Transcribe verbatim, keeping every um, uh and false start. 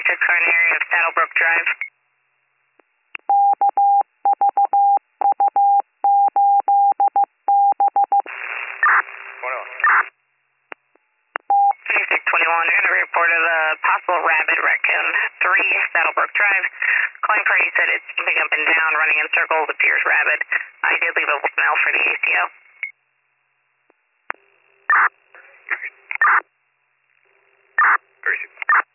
six are in the area of Saddlebrook Drive. twenty-six twenty-one, you're going to report of a possible rabid raccoon, three Saddlebrook Drive. Calling party said it's jumping up and down, running in circles, appears rabid. I did leave a voicemail for the A C O. Very